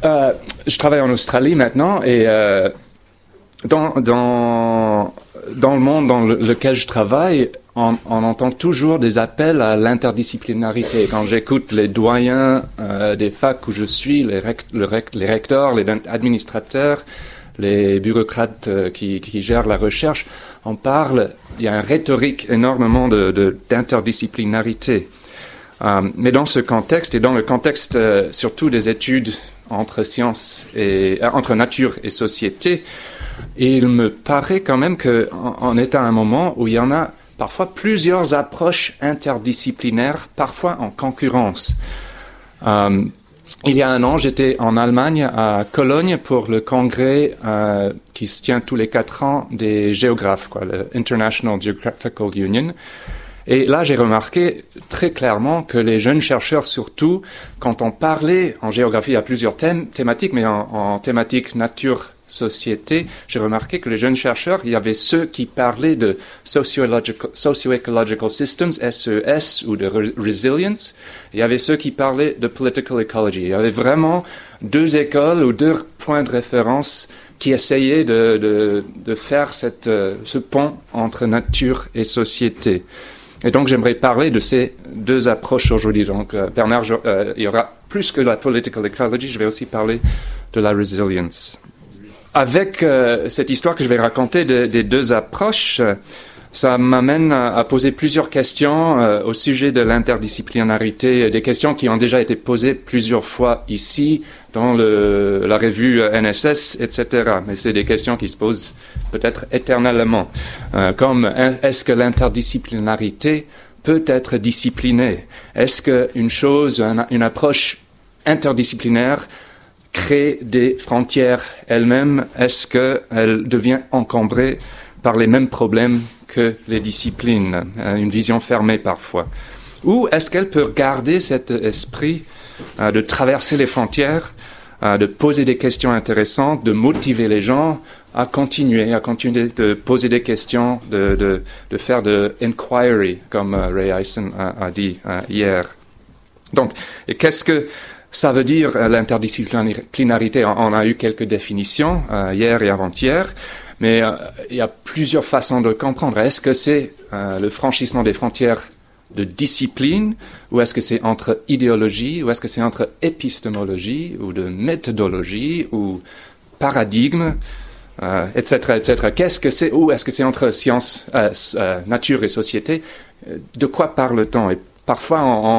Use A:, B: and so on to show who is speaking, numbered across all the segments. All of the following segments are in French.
A: Je travaille en Australie maintenant et dans le monde dans lequel je travaille, on entend toujours des appels à l'interdisciplinarité. Quand j'écoute les doyens des facs où je suis, les recteurs, les administrateurs, les bureaucrates qui gèrent la recherche, il y a une rhétorique énormément d'interdisciplinarité. Mais dans ce contexte, et dans le contexte surtout des études entre nature et société, il me paraît quand même qu'on est à un moment où il y en a parfois plusieurs approches interdisciplinaires, parfois en concurrence. Il y a un an, j'étais en Allemagne, à Cologne, pour le congrès qui se tient tous les 4 ans des géographes, le International Geographical Union. Et là, j'ai remarqué très clairement que les jeunes chercheurs, surtout, quand on parlait en géographie, il y a plusieurs thématiques, mais en thématique nature-société, j'ai remarqué que les jeunes chercheurs, il y avait ceux qui parlaient de socio-ecological systems, SES, ou de resilience. Il y avait ceux qui parlaient de political ecology. Il y avait vraiment 2 écoles ou 2 points de référence qui essayaient de faire ce pont entre nature et société. Et donc, j'aimerais parler de ces 2 approches aujourd'hui. Donc, Bernard, il y aura plus que la political ecology, je vais aussi parler de la resilience. Avec cette histoire que je vais raconter des 2 approches, ça m'amène à poser plusieurs questions au sujet de l'interdisciplinarité, des questions qui ont déjà été posées plusieurs fois ici, dans la revue NSS, etc. Mais c'est des questions qui se posent peut-être éternellement, comme est-ce que l'interdisciplinarité peut être disciplinée? Est-ce qu'une approche interdisciplinaire crée des frontières elle-même? Est-ce qu'elle devient encombrée par les mêmes problèmes que les disciplines, une vision fermée parfois? Ou est-ce qu'elle peut garder cet esprit de traverser les frontières, de poser des questions intéressantes, de motiver les gens à continuer de poser des questions, de faire de inquiry, comme Ray Eisen a dit hier. Donc, qu'est-ce que ça veut dire l'interdisciplinarité? On a eu quelques définitions hier et avant-hier. Mais il y a plusieurs façons de comprendre. Est-ce que c'est le franchissement des frontières de discipline, ou est-ce que c'est entre idéologie, ou est-ce que c'est entre épistémologie, ou de méthodologie, ou paradigme, etc., etc. Qu'est-ce que c'est, ou est-ce que c'est entre science, nature et société? De quoi parle-t-on? Et parfois,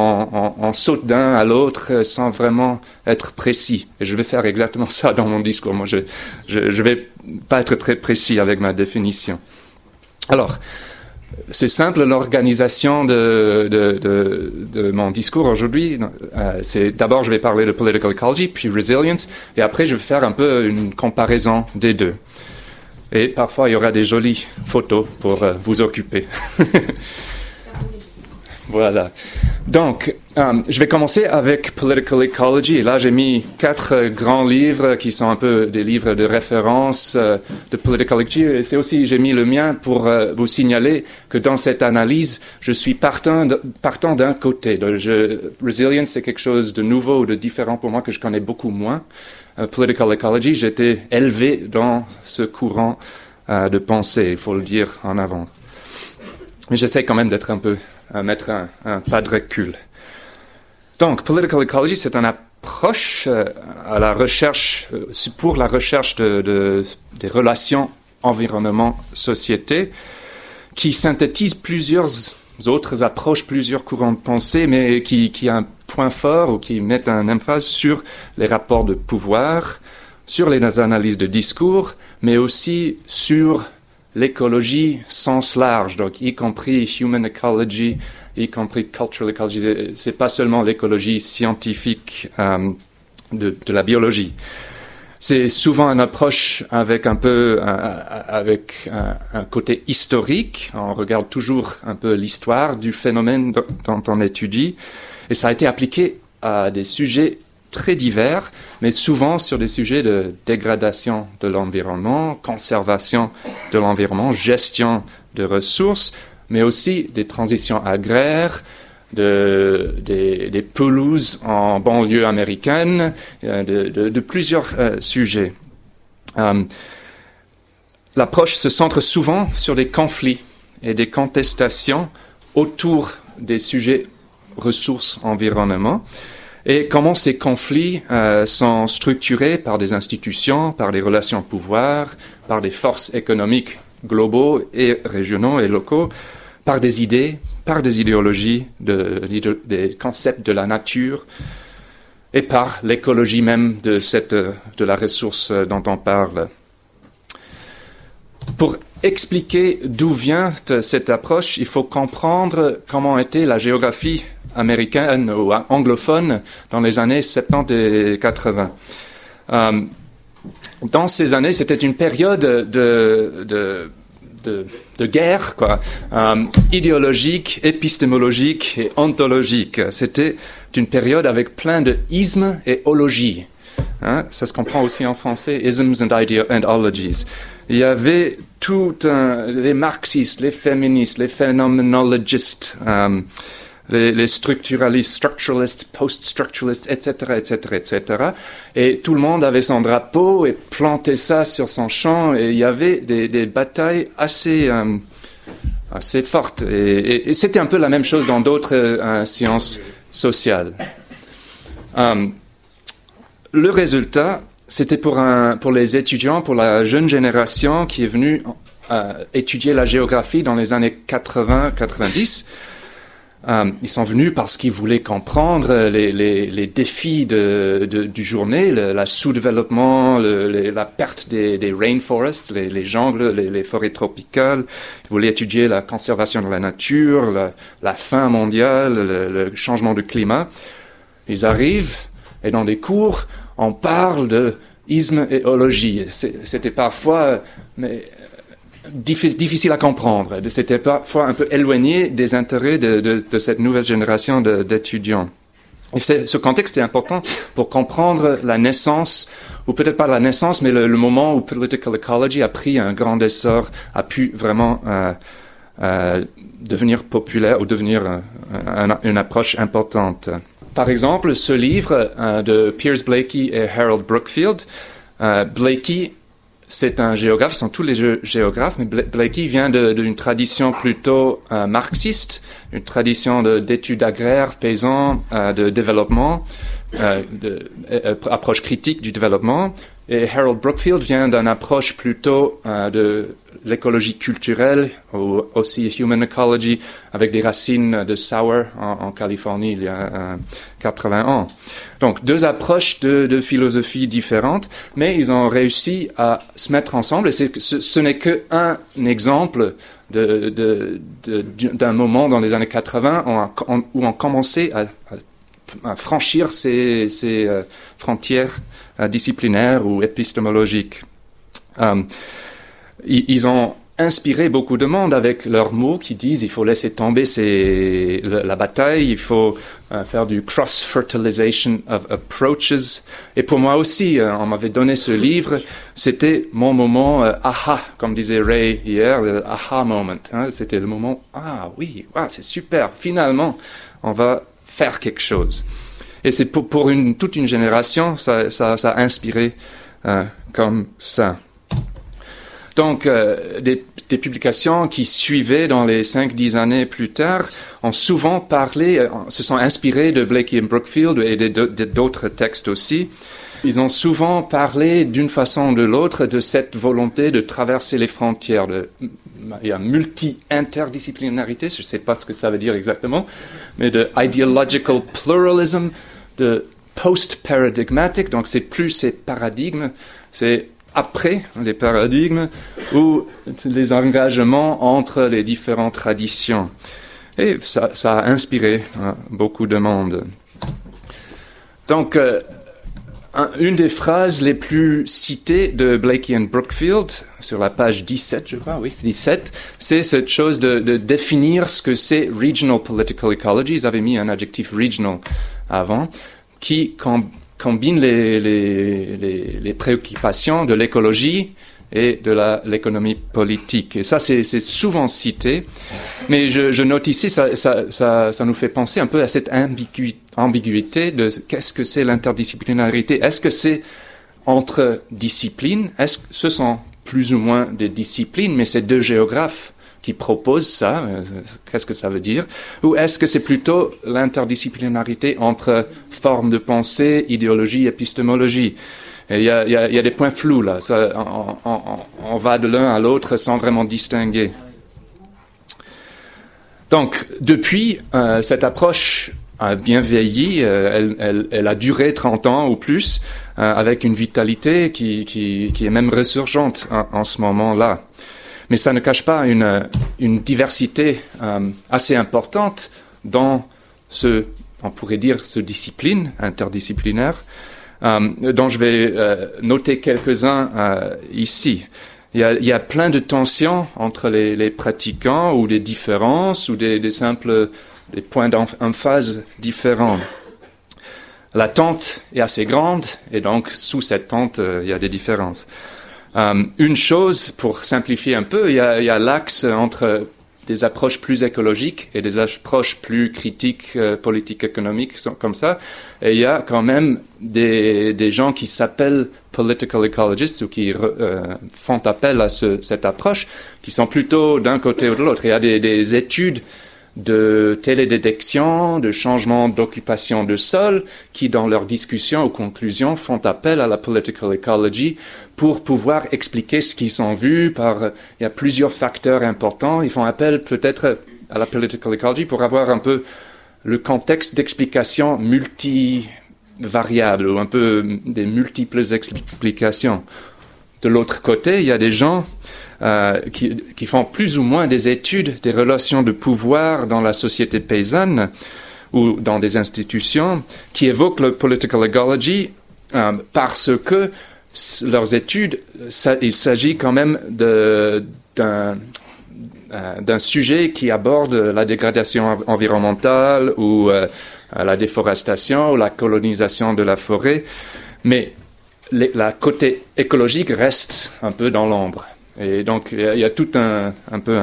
A: on saute d'un à l'autre sans vraiment être précis. Et je vais faire exactement ça dans mon discours. Moi, je vais pas être très précis avec ma définition. Alors, c'est simple, l'organisation de mon discours aujourd'hui. D'abord, je vais parler de political ecology, puis resilience, et après, je vais faire un peu une comparaison des 2. Et parfois, il y aura des jolies photos pour vous occuper. Voilà. Donc, je vais commencer avec Political Ecology. Et là, j'ai mis 4 grands livres qui sont un peu des livres de référence de Political Ecology. Et c'est aussi, j'ai mis le mien pour vous signaler que dans cette analyse, je suis partant d'un côté. Resilience, c'est quelque chose de nouveau ou de différent pour moi que je connais beaucoup moins. Political Ecology, j'étais élevé dans ce courant de pensée, il faut le dire en avant. Mais j'essaie quand même d'être mettre un pas de recul. Donc, political ecology, c'est une approche à la recherche, pour la recherche des relations environnement-société, qui synthétise plusieurs autres approches, plusieurs courants de pensée, mais qui a un point fort ou qui met un emphase sur les rapports de pouvoir, sur les analyses de discours, mais aussi sur l'écologie sens large, donc y compris human ecology, y compris cultural ecology. C'est pas seulement l'écologie scientifique de la biologie. C'est souvent une approche avec un côté historique. On regarde toujours un peu l'histoire du phénomène dont on étudie, et ça a été appliqué à des sujets très divers, mais souvent sur des sujets de dégradation de l'environnement, conservation de l'environnement, gestion de ressources, mais aussi des transitions agraires, des pelouses en banlieue américaine, de plusieurs sujets. L'approche se centre souvent sur des conflits et des contestations autour des sujets ressources, environnement, et comment ces conflits sont structurés par des institutions, par des relations de pouvoir, par des forces économiques globaux et régionaux et locaux, par des idées, par des idéologies, des concepts de la nature, et par l'écologie même de la ressource dont on parle. Pour expliquer d'où vient cette approche, il faut comprendre comment était la géographie américaine ou anglophone dans les années 70 et 80. Dans ces années, c'était une période de guerre, idéologique, épistémologique et ontologique. C'était une période avec plein de ismes et ologies. Ça se comprend aussi en français, isms and ologies. Il y avait les marxistes, les féministes, les phénoménologistes, les structuralistes, structuralistes, post-structuralistes, etc., etc., etc. Et tout le monde avait son drapeau et plantait ça sur son champ. Et il y avait des batailles assez fortes. Et c'était un peu la même chose dans d'autres sciences sociales. Le résultat, c'était pour les étudiants, pour la jeune génération qui est venue étudier la géographie dans les années 80-90. Ils sont venus parce qu'ils voulaient comprendre les défis du journée, la sous-développement, la perte des rainforests, les jungles, les forêts tropicales. Ils voulaient étudier la conservation de la nature, la faim mondiale, le changement du climat. Ils arrivent et dans des cours, on parle de isme et ologie. C'était parfois difficile à comprendre. C'était parfois un peu éloigné des intérêts de cette nouvelle génération d'étudiants. Et ce contexte est important pour comprendre la naissance, ou peut-être pas la naissance, mais le moment où political ecology a pris un grand essor, a pu vraiment devenir populaire ou devenir une approche importante. Par exemple, ce livre de Piers Blakey et Harold Brookfield, Blakey, c'est un géographe, ils sont tous les géographes, mais Blakey vient d'une tradition plutôt marxiste, une tradition d'études agraires, paysans, de développement, approche critique du développement. Et Harold Brookfield vient d'une approche plutôt de l'écologie culturelle, ou aussi human ecology, avec des racines de Sauer en Californie il y a 80 ans. Donc deux approches de philosophie différentes, mais ils ont réussi à se mettre ensemble, et ce n'est qu'un exemple d'un moment dans les années 80 où on commençait à franchir ces frontières disciplinaires ou épistémologiques. Ils ont inspiré beaucoup de monde avec leurs mots qui disent il faut laisser tomber la bataille, il faut faire du cross-fertilization of approaches. Et pour moi aussi, on m'avait donné ce livre, c'était mon moment aha, comme disait Ray hier, le aha moment. C'était le moment, ah oui, c'est super, finalement, on va faire quelque chose. Et c'est pour toute une génération, ça a inspiré comme ça. Donc, des publications qui suivaient dans les 5-10 années plus tard ont souvent se sont inspirées de Blakey et Brookfield et d'autres textes aussi. Ils ont souvent parlé d'une façon ou de l'autre de cette volonté de traverser les frontières. Il y a multi-interdisciplinarité, je ne sais pas ce que ça veut dire exactement, mais de ideological pluralism, de post-paradigmatic, donc c'est plus ces paradigmes, c'est après les paradigmes ou les engagements entre les différentes traditions. Et ça a inspiré beaucoup de monde. Donc, une des phrases les plus citées de Blakey and Brookfield, sur la page 17, je crois, oui, c'est 17, c'est cette chose de définir ce que c'est regional political ecology. Ils avaient mis un adjectif regional avant, qui combine les préoccupations de l'écologie et de l'économie politique. Et ça, c'est souvent cité, mais je note ici, ça nous fait penser un peu à cette ambiguïté de qu'est-ce que c'est l'interdisciplinarité. Est-ce que c'est entre disciplines? Est-ce que ce sont plus ou moins des disciplines, mais c'est deux géographes qui proposent ça? Qu'est-ce que ça veut dire? Ou est-ce que c'est plutôt l'interdisciplinarité entre formes de pensée, idéologie, épistémologie? Il y a des points flous là. On va de l'un à l'autre sans vraiment distinguer. Donc, depuis, cette approche a bien vieilli. Elle a duré 30 ans ou plus, avec une vitalité qui est même ressurgente en ce moment-là. Mais ça ne cache pas une diversité assez importante dans on pourrait dire, ce discipline interdisciplinaire, dont je vais noter quelques-uns ici. Il y a plein de tensions entre les pratiquants, ou des différences, ou des simples des points d'emphase différents. La tente est assez grande, et donc sous cette tente, il y a des différences. Une chose, pour simplifier un peu, il y a l'axe entre des approches plus écologiques et des approches plus critiques, politiques, économiques, comme ça. Et il y a quand même des gens qui s'appellent political ecologists ou qui font appel à cette approche, qui sont plutôt d'un côté ou de l'autre. Il y a des études de télédétection, de changement d'occupation de sol, qui dans leurs discussions ou conclusions font appel à la political ecology pour pouvoir expliquer ce qu'ils ont vu il y a plusieurs facteurs importants. Ils font appel peut-être à la political ecology pour avoir un peu le contexte d'explication multivariable ou un peu des multiples explications. De l'autre côté, il y a des gens qui font plus ou moins des études des relations de pouvoir dans la société paysanne ou dans des institutions, qui évoquent le political ecology parce que leurs études, il s'agit quand même d'un sujet qui aborde la dégradation environnementale ou la déforestation ou la colonisation de la forêt, mais la côté écologique reste un peu dans l'ombre. Et donc, il y a tout un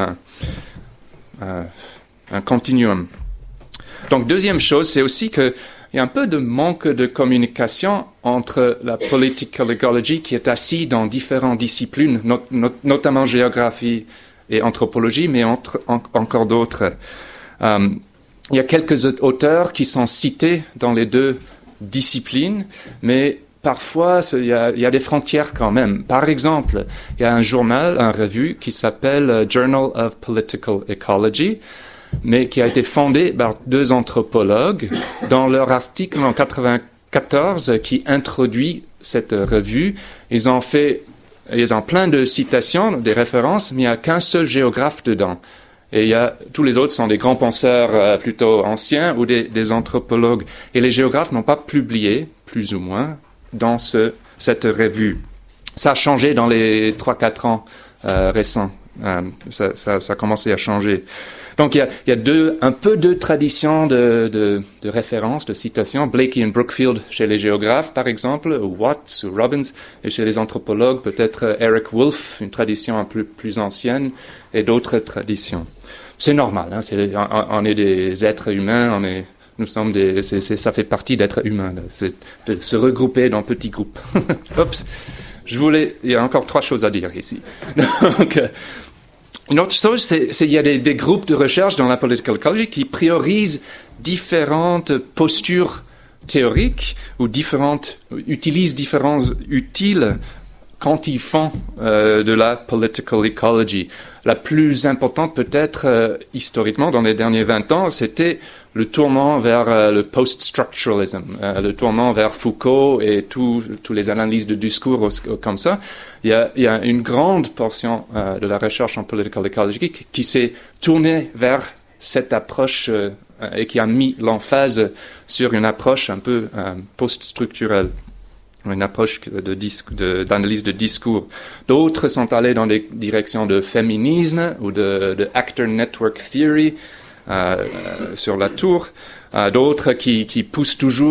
A: continuum. Donc, deuxième chose, c'est aussi qu'il y a un peu de manque de communication entre la political ecology qui est assise dans différentes disciplines, notamment géographie et anthropologie, mais encore d'autres. Il y a quelques auteurs qui sont cités dans les deux disciplines, mais parfois, il y a des frontières quand même. Par exemple, il y a un journal, une revue qui s'appelle Journal of Political Ecology, mais qui a été fondé par deux anthropologues dans leur article en 1994 qui introduit cette revue. Ils ont plein de citations, des références, mais il n'y a qu'un seul géographe dedans. Et tous les autres sont des grands penseurs plutôt anciens ou des anthropologues. Et les géographes n'ont pas publié, plus ou moins, dans cette revue. Ça a changé dans les 3-4 ans récents. Ça a commencé à changer. Donc il y a un peu de tradition de référence, de citation. Blakey et Brookfield chez les géographes, par exemple, ou Watts ou Robbins, et chez les anthropologues, peut-être Eric Wolf, une tradition un peu plus ancienne, et d'autres traditions. C'est normal, hein, on est des êtres humains, ça fait partie d'être humain, de se regrouper dans petits groupes. Oups, il y a encore 3 choses à dire ici. Donc, une autre chose, c'est il y a des groupes de recherche dans la political ecology qui priorisent différentes postures théoriques ou utilisent différents utiles quand ils font de la political ecology. La plus importante peut-être historiquement dans les derniers 20 ans, c'était le tournant vers le post-structuralism, le tournant vers Foucault et tous les analyses de discours comme ça. Il y a une grande portion de la recherche en political ecology qui s'est tournée vers cette approche et qui a mis l'emphase sur une approche un peu post-structurelle, une approche d'analyse de discours. D'autres sont allés dans des directions de féminisme ou de actor network theory, sur la tour, d'autres qui poussent toujours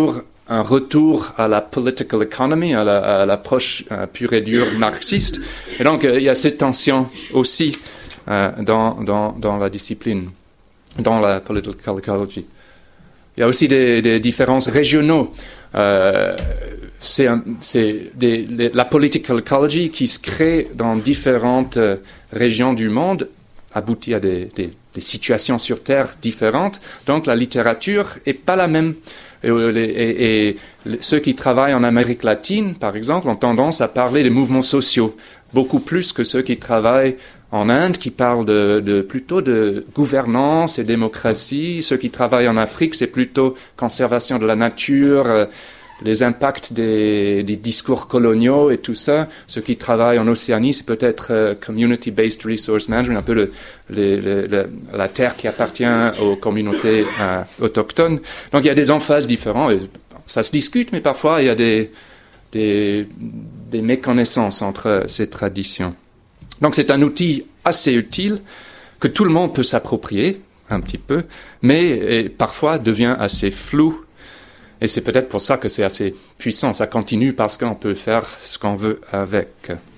A: un retour à la political economy, à l'approche pure et dure marxiste. Et donc, il y a cette tension aussi dans la discipline, dans la political ecology. Il y a aussi des différences régionaux. C'est la political ecology qui se crée dans différentes régions du monde aboutit à des situations sur Terre différentes. Donc la littérature est pas la même. Et ceux qui travaillent en Amérique latine, par exemple, ont tendance à parler des mouvements sociaux, beaucoup plus que ceux qui travaillent en Inde, qui parlent plutôt de gouvernance et démocratie. Ceux qui travaillent en Afrique, c'est plutôt conservation de la nature, les impacts des discours coloniaux et tout ça. Ceux qui travaillent en Océanie, c'est peut-être community-based resource management, un peu la terre qui appartient aux communautés autochtones. Donc il y a des emphases différentes. Et ça se discute, mais parfois il y a des méconnaissances entre ces traditions. Donc c'est un outil assez utile que tout le monde peut s'approprier un petit peu, mais parfois devient assez flou. Et c'est peut-être pour ça que c'est assez puissant. Ça continue parce qu'on peut faire ce qu'on veut avec.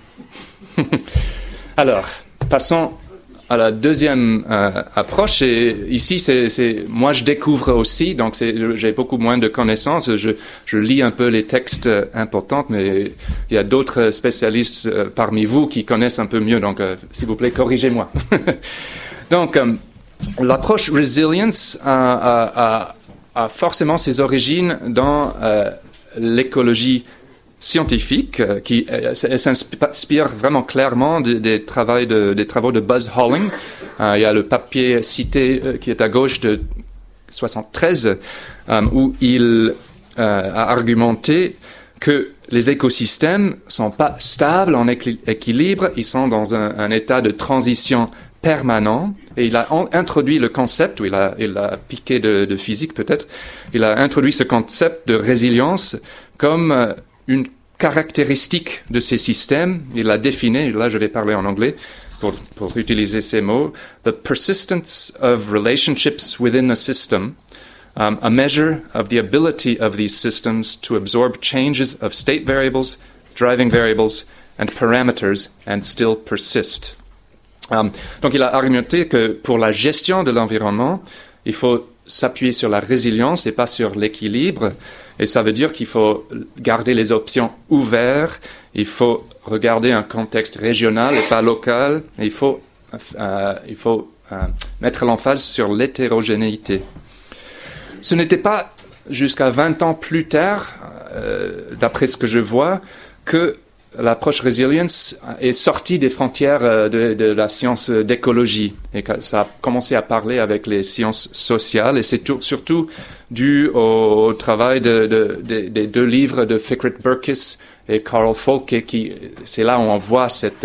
A: Alors, passons à la deuxième approche. Et ici, moi, je découvre aussi, donc j'ai beaucoup moins de connaissances. Je lis un peu les textes importants, mais il y a d'autres spécialistes parmi vous qui connaissent un peu mieux. Donc, s'il vous plaît, corrigez-moi. Donc, l'approche resilience a forcément ses origines dans l'écologie scientifique, qui s'inspire vraiment clairement des travaux de Buzz Holling. Il y a le papier cité qui est à gauche de 73, où il a argumenté que les écosystèmes sont pas stables en équilibre, ils sont dans un état de transition permanent, et il a introduit le concept, ou il a piqué de physique peut-être, il a introduit ce concept de résilience comme une caractéristique de ces systèmes. Il l'a défini, là je vais parler en anglais pour utiliser ces mots, the persistence of relationships within a system, a measure of the ability of these systems to absorb changes of state variables, driving variables, and parameters, and still persist. Donc il a argumenté que pour la gestion de l'environnement, il faut s'appuyer sur la résilience et pas sur l'équilibre. Et ça veut dire qu'il faut garder les options ouvertes, il faut regarder un contexte régional et pas local, et il faut mettre l'emphase sur l'hétérogénéité. Ce n'était pas jusqu'à 20 ans plus tard, d'après ce que je vois, que l'approche resilience est sortie des frontières de la science d'écologie, et que ça a commencé à parler avec les sciences sociales, et c'est surtout dû au travail des deux livres de Fikret Berkes et Carl Folke, c'est là où on voit cette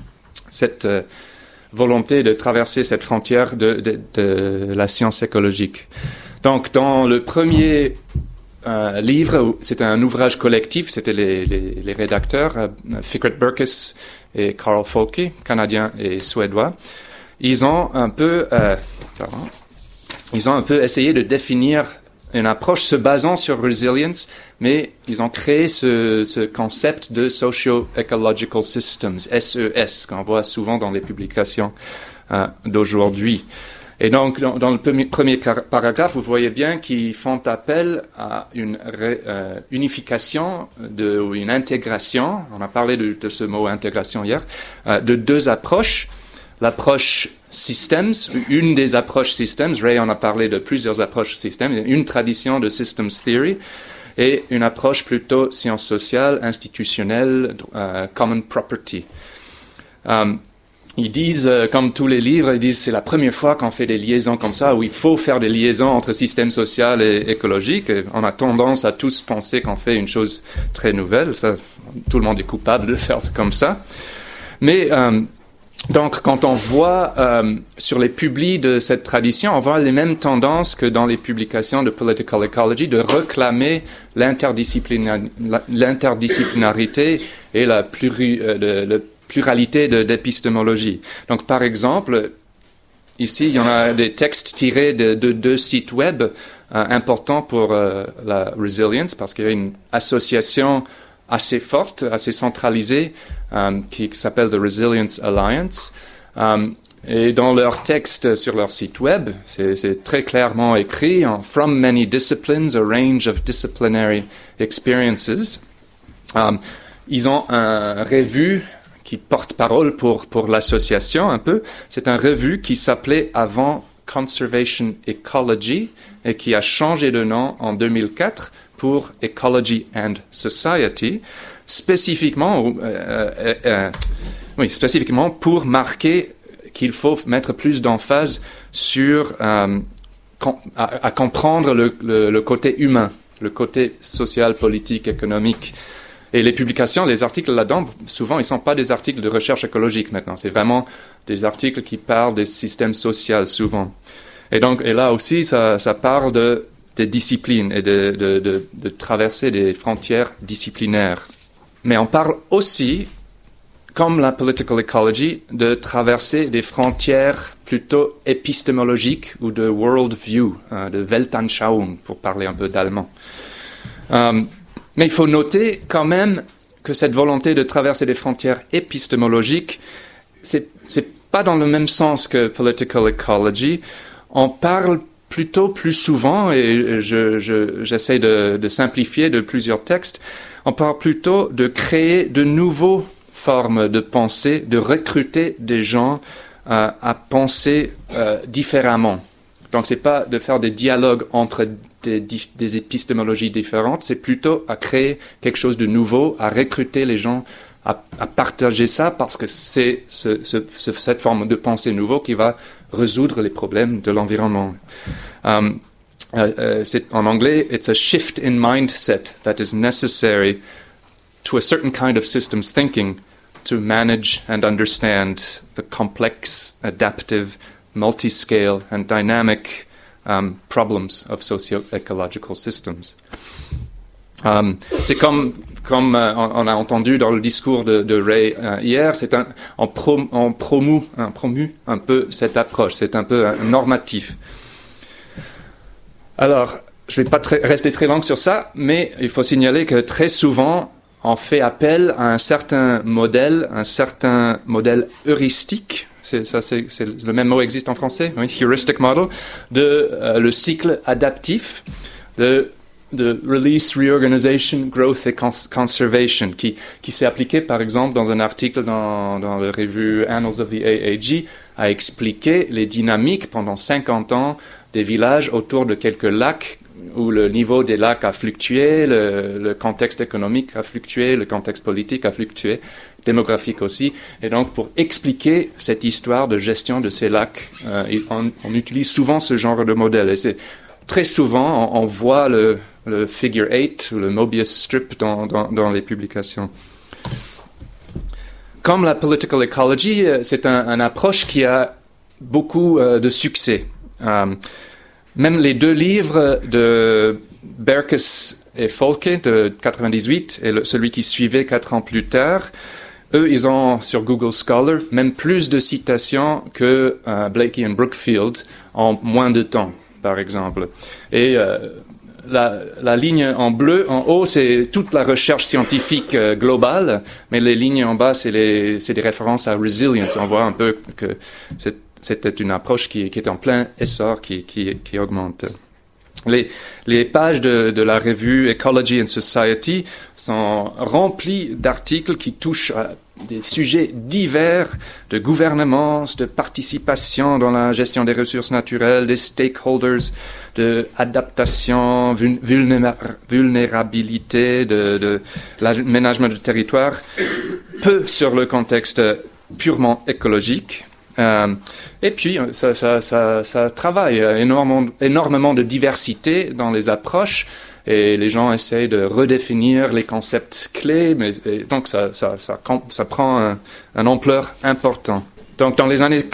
A: volonté de traverser cette frontière de la science écologique. Donc dans le premier livre, c'était un ouvrage collectif, c'était les rédacteurs, Fikret Berkes et Carl Folke, canadiens et suédois. Ils ont un peu essayé de définir une approche se basant sur resilience, mais ils ont créé ce concept de socio-ecological systems, SES, qu'on voit souvent dans les publications d'aujourd'hui. Et donc, dans le premier paragraphe, vous voyez bien qu'ils font appel à une unification ou une intégration. On a parlé de ce mot intégration hier, de deux approches. L'approche systems, une des approches systems, Ray en a parlé de plusieurs approches systems, une tradition de systems theory, et une approche plutôt sciences sociales, institutionnelle, common property. Ils disent, comme tous les livres, ils disent c'est la première fois qu'on fait des liaisons comme ça, où il faut faire des liaisons entre système social et écologique. Et on a tendance à tous penser qu'on fait une chose très nouvelle. Ça, tout le monde est coupable de faire comme ça. Mais donc, quand on voit sur les publis de cette tradition, on voit les mêmes tendances que dans les publications de Political Ecology, de réclamer l'interdisciplinarité et la pluralité d'épistémologie. Donc, par exemple, ici, il y en a des textes tirés de deux sites web important pour la resilience parce qu'il y a une association assez forte, assez centralisée qui s'appelle The Resilience Alliance. Et dans leur texte sur leur site web, c'est très clairement écrit « From many disciplines, a range of disciplinary experiences ». Ils ont un revue qui porte parole pour l'association un peu. C'est un revue qui s'appelait avant Conservation Ecology et qui a changé de nom en 2004 pour Ecology and Society, spécifiquement pour marquer qu'il faut mettre plus d'emphase sur à comprendre le côté humain, le côté social, politique, économique. Et les publications, les articles là-dedans, souvent, ils ne sont pas des articles de recherche écologique maintenant. C'est vraiment des articles qui parlent des systèmes sociaux, souvent. Et là aussi, ça parle des disciplines et de traverser des frontières disciplinaires. Mais on parle aussi, comme la political ecology, de traverser des frontières plutôt épistémologiques ou de world view, de Weltanschauung, pour parler un peu d'allemand. Mais il faut noter quand même que cette volonté de traverser des frontières épistémologiques, c'est pas dans le même sens que political ecology. On parle plutôt plus souvent, et j'essaie de simplifier de plusieurs textes, on parle plutôt de créer de nouvelles formes de pensée, de recruter des gens à penser différemment. Donc, c'est pas de faire des dialogues entre des épistémologies différentes, c'est plutôt à créer quelque chose de nouveau, à recruter les gens, à partager ça, parce que c'est cette forme de pensée nouveau qui va résoudre les problèmes de l'environnement. En anglais, it's a shift in mindset that is necessary to a certain kind of systems thinking to manage and understand the complex, adaptive, multi-scale and dynamic problems of socio-ecological systems. C'est comme on a entendu dans le discours de Ray hier, on promeut un peu cette approche, c'est un peu normatif. Alors, je ne vais pas rester très long sur ça, mais il faut signaler que très souvent, on fait appel à un certain modèle heuristique. Le même mot existe en français, oui, heuristic model, le cycle adaptif de release, reorganization, growth et conservation, qui s'est appliqué par exemple dans un article dans la revue Annals of the AAG, a expliqué les dynamiques pendant 50 ans des villages autour de quelques lacs où le niveau des lacs a fluctué, le contexte économique a fluctué, le contexte politique a fluctué, démographique aussi. Et donc, pour expliquer cette histoire de gestion de ces lacs, on utilise souvent ce genre de modèle. Et c'est très souvent, on voit le figure 8, le Mobius strip dans les publications. Comme la political ecology, c'est une approche qui a beaucoup de succès. Même les deux livres de Berkus et Folke de 98 et celui qui suivait 4 ans plus tard, eux, ils ont sur Google Scholar même plus de citations que Blakey et Brookfield en moins de temps, par exemple. Et la ligne en bleu, en haut, c'est toute la recherche scientifique globale, mais les lignes en bas, c'est des références à resilience. On voit un peu que c'était une approche qui est en plein essor, qui augmente. Les pages de la revue Ecology and Society sont remplies d'articles qui touchent à des sujets divers de gouvernance, de participation dans la gestion des ressources naturelles, des stakeholders, de adaptation, vulnérabilité, de l'aménagement du territoire, peu sur le contexte purement écologique. Et puis, ça travaille énormément de diversité dans les approches et les gens essayent de redéfinir les concepts clés, donc ça prend une ampleur importante. Donc, dans les années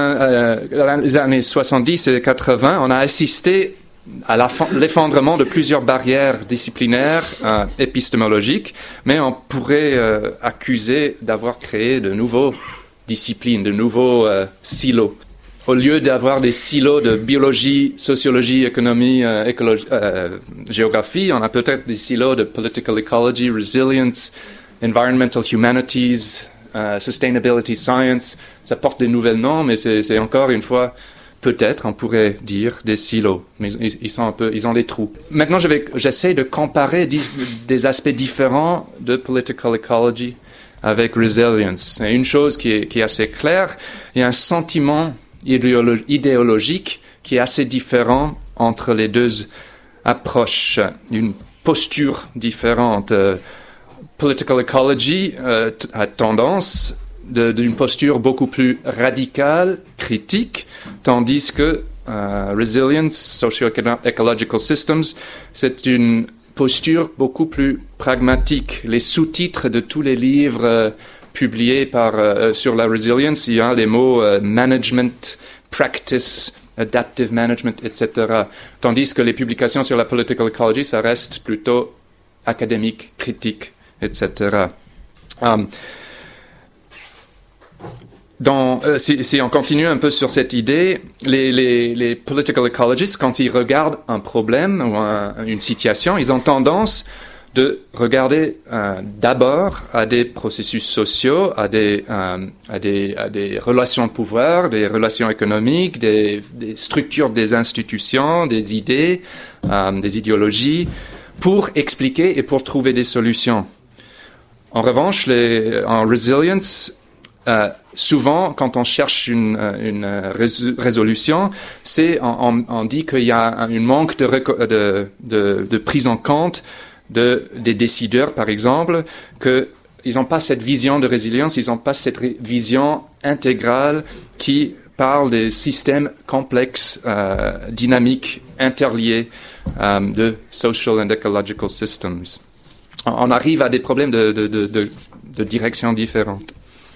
A: 70 et 80, on a assisté à l'effondrement de plusieurs barrières disciplinaires, épistémologiques, mais on pourrait accuser d'avoir créé de nouveaux disciplines, de nouveaux silos. au lieu d'avoir des silos de biologie, sociologie, économie, géographie, on a peut-être des silos de political ecology, resilience, environmental humanities, sustainability science. Ça porte des nouvelles noms, mais c'est encore une fois, peut-être, on pourrait dire, des silos. Mais ils ont des trous. Maintenant, j'essaie de comparer des aspects différents de political ecology avec resilience. Et une chose qui est assez claire, il y a un sentiment idéologique qui est assez différent entre les deux approches, une posture différente. Political ecology a tendance d'une posture beaucoup plus radicale, critique, tandis que resilience, socio-ecological systems, c'est une posture beaucoup plus pragmatique. Les sous-titres de tous les livres publiés sur la résilience, il y a les mots management, practice, adaptive management, etc. Tandis que les publications sur la political ecology, ça reste plutôt académique, critique, etc. Si on continue un peu sur cette idée, les political ecologists, quand ils regardent un problème ou une situation, ils ont tendance de regarder d'abord à des processus sociaux, à des relations de pouvoir, des relations économiques, des structures des institutions, des idées, des idéologies, pour expliquer et pour trouver des solutions. En revanche, en resilience, souvent, quand on cherche une résolution, on dit qu'il y a un manque de prise en compte des décideurs, par exemple, qu'ils n'ont pas cette vision de résilience, ils n'ont pas cette vision intégrale qui parle des systèmes complexes, dynamiques, interliés de social and ecological systems. On arrive à des problèmes de direction différentes.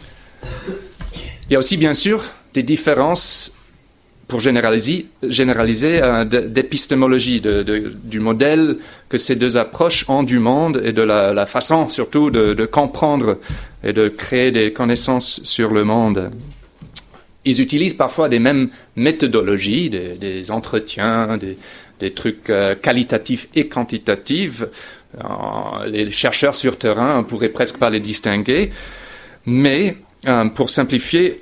A: Il y a aussi, bien sûr, des différences, pour généraliser d'épistémologie, du modèle que ces deux approches ont du monde et de la façon, surtout, de comprendre et de créer des connaissances sur le monde. Ils utilisent parfois des mêmes méthodologies, des entretiens, des trucs qualitatifs et quantitatifs. Les chercheurs sur terrain, on pourrait presque pas les distinguer, mais pour simplifier,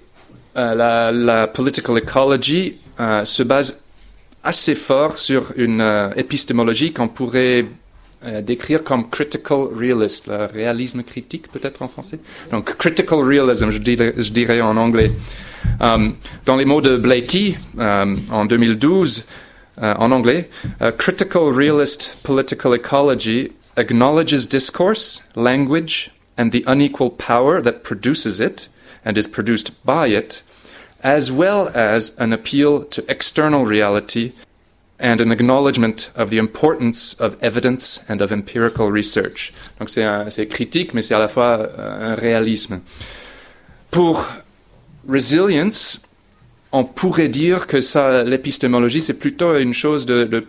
A: la political ecology se base assez fort sur une épistémologie qu'on pourrait décrire comme critical realist, le réalisme critique peut-être en français. Donc critical realism, je dirais en anglais. Dans les mots de Blakey en 2012, en anglais, critical realist political ecology acknowledges discourse, language, and the unequal power that produces it and is produced by it, as well as an appeal to external reality and an acknowledgement of the importance of evidence and of empirical research. Donc c'est critique, mais c'est à la fois un réalisme. Pour resilience, on pourrait dire que l'épistémologie, c'est plutôt une chose de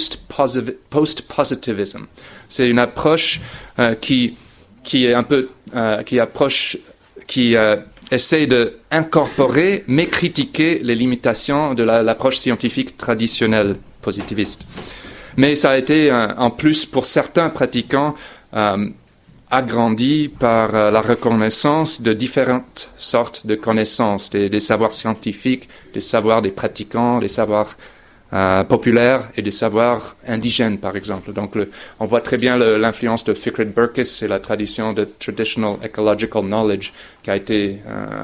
A: post-positivism. C'est une approche qui est un peu qui essaie de incorporer mais critiquer les limitations de l'approche scientifique traditionnelle positiviste. Mais ça a été en plus pour certains pratiquants agrandi par la reconnaissance de différentes sortes de connaissances, des savoirs scientifiques, des savoirs des pratiquants, des savoirs populaires et des savoirs indigènes, par exemple. Donc, on voit très bien l'influence de Fikret Berkes et la tradition de traditional ecological knowledge qui a été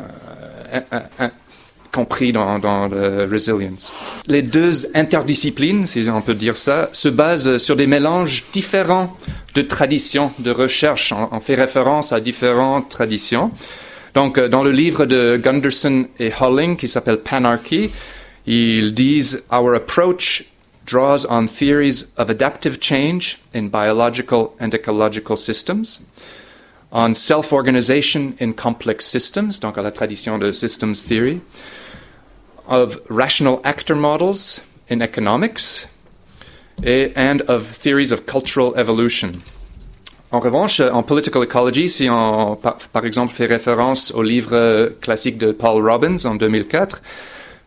A: compris dans le resilience. Les deux interdisciplines, si on peut dire ça, se basent sur des mélanges différents de traditions de recherche. On fait référence à différentes traditions. Donc, dans le livre de Gunderson et Holling qui s'appelle Panarchy, ils disent « Our approach draws on theories of adaptive change in biological and ecological systems, on self-organization in complex systems, donc à la tradition de systems theory, of rational actor models in economics, and of theories of cultural evolution. » En revanche, en political ecology, si on, par exemple, fait référence au livre classique de Paul Robbins en 2004,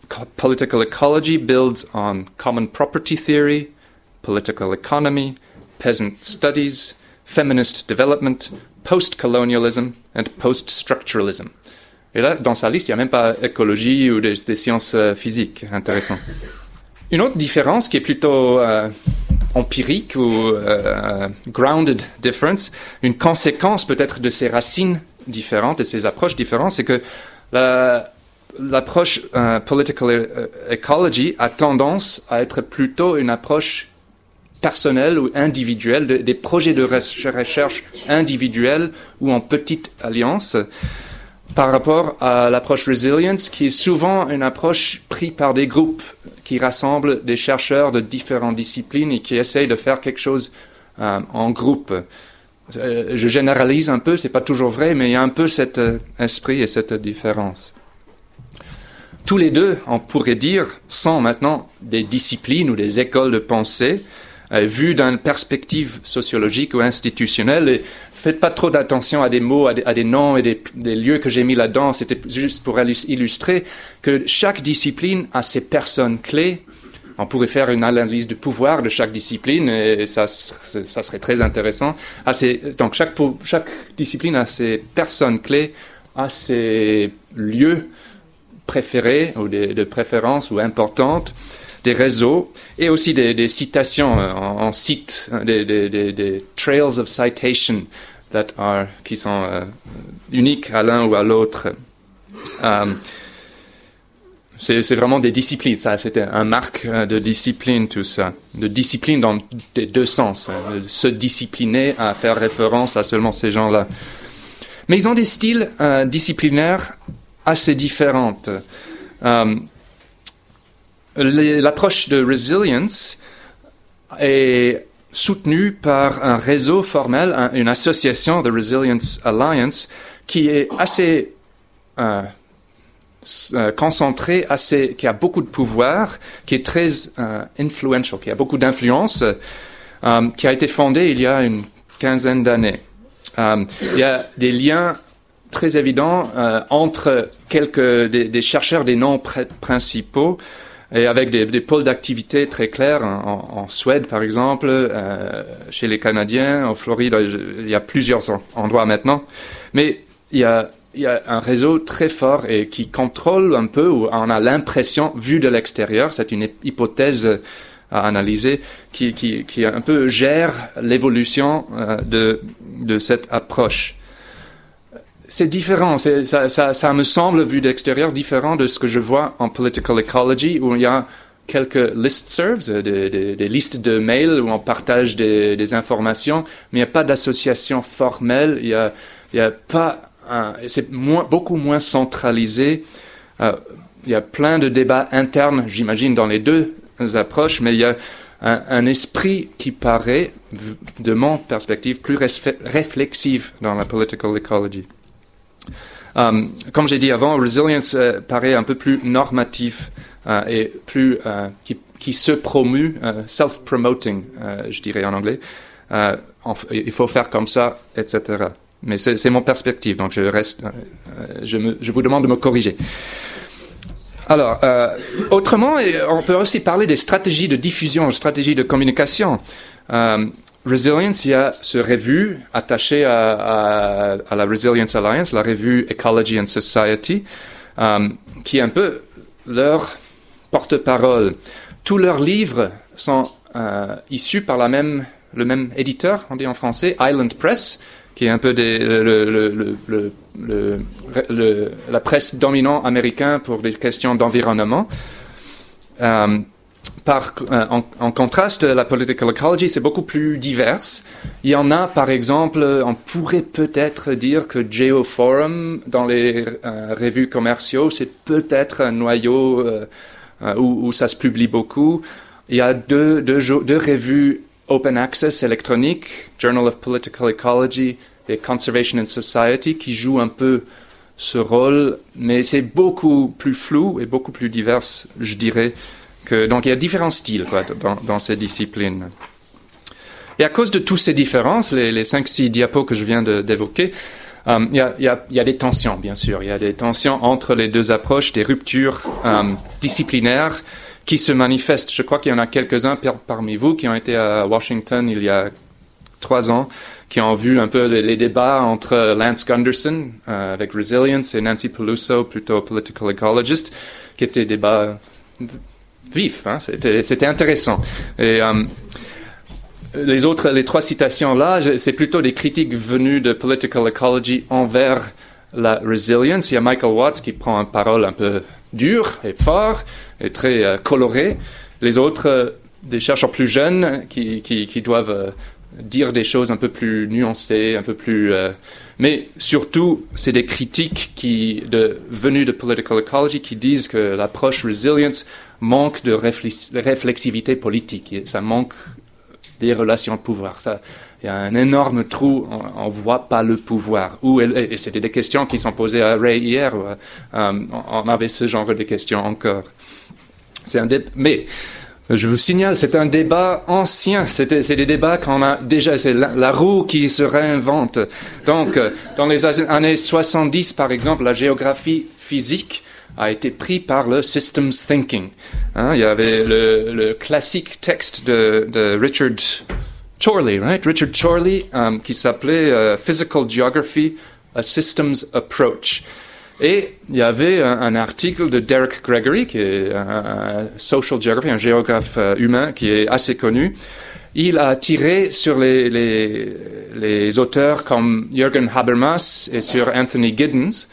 A: Political ecology builds on common property theory, political economy, peasant studies, feminist development, post-colonialism and post-structuralism. Et là, dans sa liste, il n'y a même pas écologie ou des sciences physiques. Intéressant. Une autre différence qui est plutôt empirique ou grounded difference, une conséquence peut-être de ces racines différentes et ces approches différentes, c'est que l'approche political ecology a tendance à être plutôt une approche personnelle ou individuelle, des projets de recherche individuels ou en petite alliance, par rapport à l'approche resilience, qui est souvent une approche prise par des groupes qui rassemblent des chercheurs de différentes disciplines et qui essayent de faire quelque chose en groupe. Je généralise un peu, c'est pas toujours vrai, mais il y a un peu cet esprit et cette différence. Tous les deux, on pourrait dire, sont maintenant des disciplines ou des écoles de pensée vues d'une perspective sociologique ou institutionnelle. Et faites pas trop d'attention à des mots, à des noms et des lieux que j'ai mis là-dedans. C'était juste pour illustrer que chaque discipline a ses personnes clés. On pourrait faire une analyse du pouvoir de chaque discipline et ça serait très intéressant. Donc chaque discipline a ses personnes clés, a ses lieux préférés ou de préférence ou importantes, des réseaux et aussi des citations en cite, des trails of citation qui sont uniques à l'un ou à l'autre. C'est vraiment des disciplines, ça, c'était un marque de discipline, tout ça. De discipline dans les deux sens, de se discipliner à faire référence à seulement ces gens-là. Mais ils ont des styles disciplinaires assez différentes. L'approche de resilience est soutenue par un réseau formel, une association, The Resilience Alliance, qui est assez concentrée, qui a beaucoup de pouvoir, qui est très influential, qui a beaucoup d'influence, qui a été fondée il y a une quinzaine d'années. Il y a des liens très évidents entre des chercheurs des noms principaux et avec des pôles d'activité très clairs en Suède, par exemple, chez les Canadiens, en Floride, il y a plusieurs endroits maintenant. Mais il y a un réseau très fort et qui contrôle un peu, ou on a l'impression, vu de l'extérieur, c'est une hypothèse à analyser, qui un peu gère l'évolution de cette approche. C'est différent, ça me semble, vu d'extérieur, différent de ce que je vois en political ecology, où il y a quelques listservs, des listes de mails où on partage des informations, mais il n'y a pas d'association formelle, il y a pas, c'est beaucoup moins centralisé. Il y a plein de débats internes, j'imagine, dans les deux approches, mais il y a un esprit qui paraît, de mon perspective, plus réflexif dans la political ecology. Comme j'ai dit avant, resilience paraît un peu plus normatif et plus qui se promue, self-promoting, je dirais en anglais. Il faut faire comme ça, etc. Mais c'est mon perspective, donc je vous demande de me corriger. Alors, autrement, on peut aussi parler des stratégies de diffusion, stratégies de communication. Resilience, il y a ce revue attaché à la Resilience Alliance, la revue Ecology and Society, qui est un peu leur porte-parole. Tous leurs livres sont issus par le même éditeur, on dit en français, Island Press, qui est un peu la presse dominante américaine pour des questions d'environnement. En contraste, la political ecology, c'est beaucoup plus divers. Il y en a, par exemple, on pourrait peut-être dire que Geoforum, dans les revues commerciaux, c'est peut-être un noyau où ça se publie beaucoup. Il y a deux revues Open Access électronique, Journal of Political Ecology et Conservation and Society, qui jouent un peu ce rôle, mais c'est beaucoup plus flou et beaucoup plus divers, je dirais. Donc il y a différents styles dans ces disciplines. Et à cause de toutes ces différences, les 5-6 diapos que je viens d'évoquer, Il y a des tensions, bien sûr. Il y a des tensions entre les deux approches, des ruptures disciplinaires qui se manifestent. Je crois qu'il y en a quelques-uns parmi vous qui ont été à Washington il y a 3 ans, qui ont vu un peu les débats entre Lance Gunderson avec Resilience et Nancy Peluso, plutôt political ecologist, qui étaient des débats vifs. Hein. C'était intéressant. Et les 3 citations là, c'est plutôt des critiques venues de political ecology envers la resilience. Il y a Michael Watts qui prend une parole un peu dure et fort et très colorée. Les autres, des chercheurs plus jeunes qui doivent dire des choses un peu plus nuancées, un peu plus... mais surtout, c'est des critiques venues de political ecology qui disent que l'approche resilience manque de réflexivité politique. Et ça manque des relations de pouvoir. Il y a un énorme trou, on voit pas le pouvoir. Et c'était des questions qui sont posées à Ray hier. On avait ce genre de questions encore. Mais je vous signale, c'est un débat ancien. C'est des débats qu'on a déjà. C'est la roue qui se réinvente. Donc, dans les années 70, par exemple, la géographie physique a été pris par le systems thinking. Il y avait le classique texte de Richard Chorley, Richard Chorley, qui s'appelait Physical Geography, a Systems Approach. Et il y avait un article de Derek Gregory, qui est un social geographer, un géographe humain qui est assez connu. Il a tiré sur les auteurs comme Jürgen Habermas et sur Anthony Giddens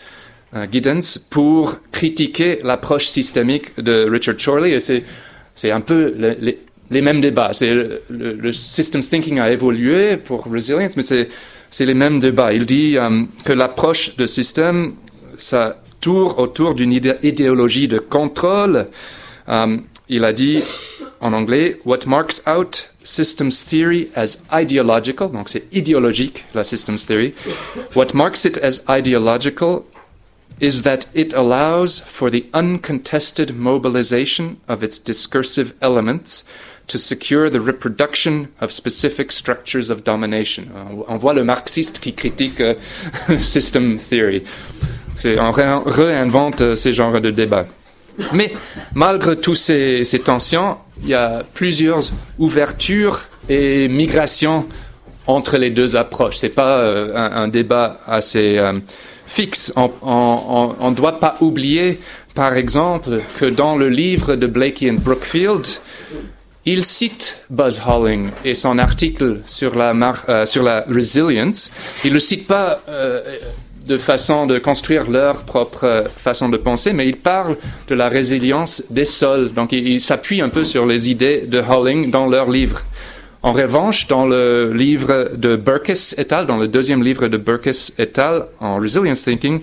A: pour critiquer l'approche systémique de Richard Chorley. Et c'est un peu les mêmes débats. Le systems thinking a évolué pour resilience, mais c'est les mêmes débats. Il dit que l'approche de système, ça tourne autour d'une idéologie de contrôle. Il a dit en anglais, what marks out systems theory as ideological, donc c'est idéologique la systems theory. What marks it as ideological is that it allows for the uncontested mobilization of its discursive elements to secure the reproduction of specific structures of domination. On voit le marxiste qui critique system theory. On réinvente ces genres de débats. Mais malgré toutes ces tensions, il y a plusieurs ouvertures et migrations entre les deux approches. C'est pas un débat assez fixe. On ne doit pas oublier, par exemple, que dans le livre de Blakey and Brookfield, il cite Buzz Holling et son article sur la resilience. Il ne le cite pas de façon de construire leur propre façon de penser, mais il parle de la résilience des sols. Donc, il s'appuie un peu sur les idées de Holling dans leur livre. En revanche, dans le livre de Burkes et al., dans le deuxième livre de Burkes et al., en Resilience Thinking,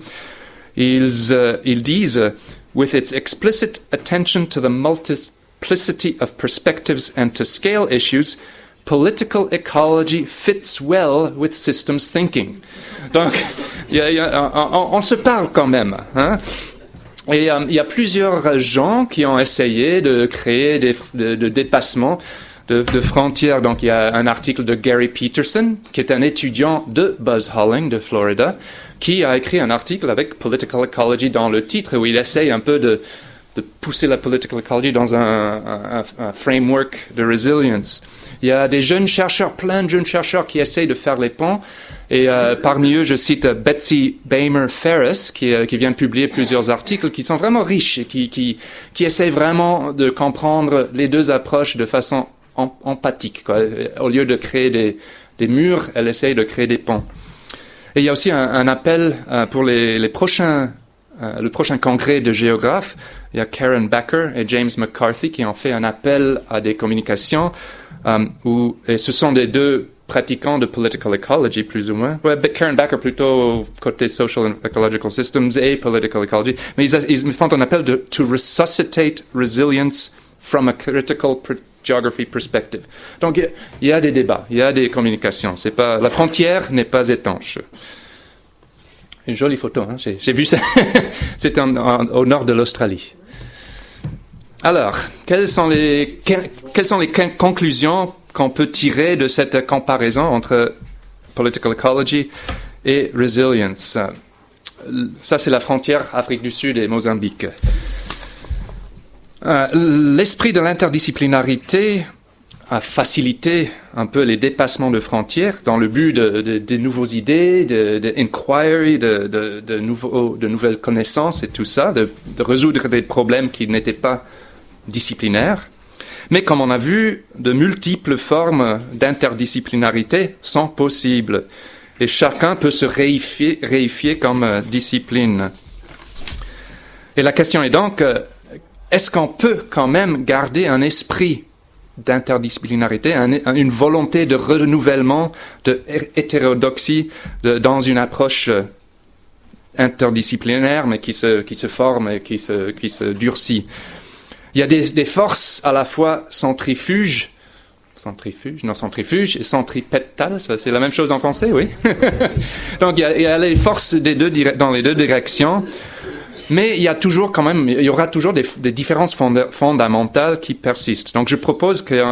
A: ils disent « With its explicit attention to the multiplicity of perspectives and to scale issues, political ecology fits well with systems thinking. » Donc, on se parle quand même. Hein? Et il y a plusieurs gens qui ont essayé de créer de dépassements de frontières. Donc, il y a un article de Gary Peterson, qui est un étudiant de Buzz Holling de Florida, qui a écrit un article avec Political Ecology dans le titre, où il essaye un peu de pousser la Political Ecology dans un framework de resilience. Il y a des jeunes chercheurs, plein de jeunes chercheurs qui essayent de faire les ponts. Et parmi eux, je cite Betsy Bamer Ferris, qui vient de publier plusieurs articles qui sont vraiment riches et qui essayent vraiment de comprendre les deux approches de façon empathique, quoi. Au lieu de créer des murs, elle essaye de créer des ponts. Et il y a aussi un appel pour le prochain congrès de géographes. Il y a Karen Becker et James McCarthy qui ont fait un appel à des communications et ce sont des deux pratiquants de political ecology, plus ou moins. Ouais, Karen Becker plutôt côté social and ecological systems et political ecology. Mais ils font un appel to resuscitate resilience from a critical geography perspective. Donc, il y a des débats, il y a des communications. La frontière n'est pas étanche. Une jolie photo, hein? J'ai vu ça. C'est au nord de l'Australie. Alors, quelles sont les conclusions qu'on peut tirer de cette comparaison entre political ecology et resilience. Ça, c'est la frontière Afrique du Sud et Mozambique. L'esprit de l'interdisciplinarité a facilité un peu les dépassements de frontières dans le but de nouvelles idées, de inquiry, de nouvelles connaissances et tout ça, de résoudre des problèmes qui n'étaient pas disciplinaires. Mais comme on a vu, de multiples formes d'interdisciplinarité sont possibles et chacun peut se réifier comme discipline. Et la question est donc, est-ce qu'on peut quand même garder un esprit d'interdisciplinarité, une volonté de renouvellement, de hétérodoxie dans une approche interdisciplinaire, mais qui se forme et qui se durcit. Il y a des forces à la fois centrifuges et centripétales, ça c'est la même chose en français, oui. Donc il y a les forces dans les deux directions. Mais il y aura toujours des différences fondamentales qui persistent. Donc je propose que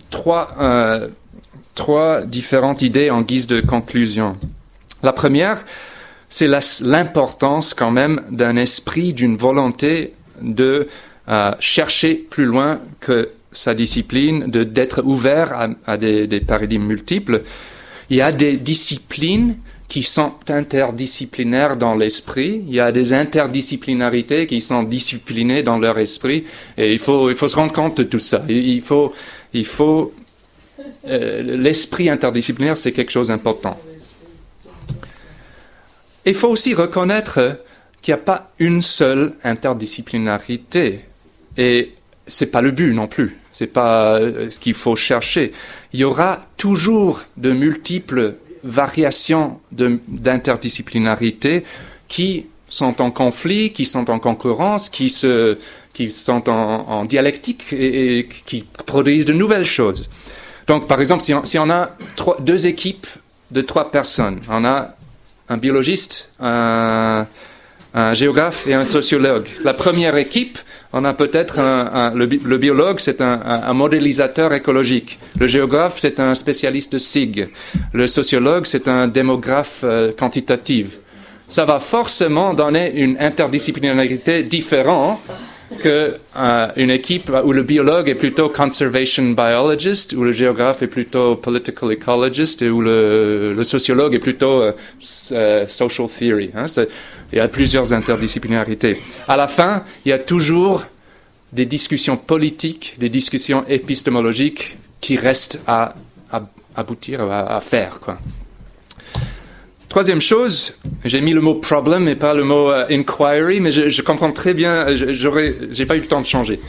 A: trois différentes idées en guise de conclusion. La première, c'est l'importance quand même d'un esprit, d'une volonté de chercher plus loin que sa discipline, d'être ouvert à des paradigmes multiples. Il y a des disciplines qui sont interdisciplinaires dans l'esprit. Il y a des interdisciplinarités qui sont disciplinées dans leur esprit. Et il faut se rendre compte de tout ça. L'esprit interdisciplinaire, c'est quelque chose d'important. Il faut aussi reconnaître qu'il n'y a pas une seule interdisciplinarité. Et c'est pas le but non plus. C'est pas ce qu'il faut chercher. Il y aura toujours de multiples variations d'interdisciplinarité qui sont en conflit, qui sont en concurrence, qui sont en dialectique et qui produisent de nouvelles choses. Donc, par exemple, si on a deux équipes de 3 personnes, on a un biologiste, un géographe et un sociologue. La première équipe, on a peut-être le biologue, c'est un modélisateur écologique. Le géographe, c'est un spécialiste de SIG. Le sociologue, c'est un démographe quantitatif. Ça va forcément donner une interdisciplinarité différente qu'une équipe où le biologue est plutôt conservation biologist, où le géographe est plutôt political ecologist, et où le sociologue est plutôt social theory. Il y a plusieurs interdisciplinarités. À la fin, il y a toujours des discussions politiques, des discussions épistémologiques qui restent à aboutir, à faire, quoi. Troisième chose, j'ai mis le mot problem et pas le mot inquiry, mais je comprends très bien, j'ai pas eu le temps de changer.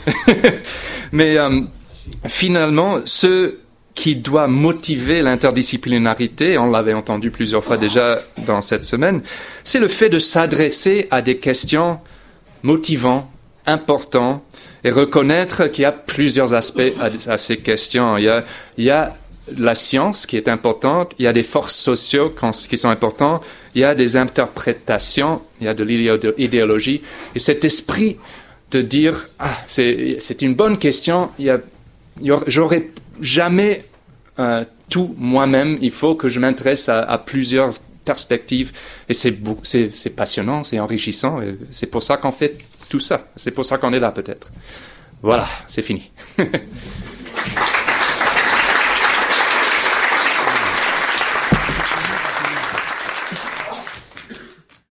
A: Mais finalement, ce qui doit motiver l'interdisciplinarité, on l'avait entendu plusieurs fois déjà dans cette semaine, c'est le fait de s'adresser à des questions motivantes, importantes, et reconnaître qu'il y a plusieurs aspects à ces questions. Il y a la science qui est importante, il y a des forces sociales qui sont importantes, il y a des interprétations, il y a de l'idéologie, et cet esprit de dire c'est une bonne question, j'aurais jamais tout moi-même, il faut que je m'intéresse à plusieurs perspectives, et c'est passionnant, c'est enrichissant, et c'est pour ça qu'on fait tout ça, c'est pour ça qu'on est là peut-être. Voilà, c'est fini.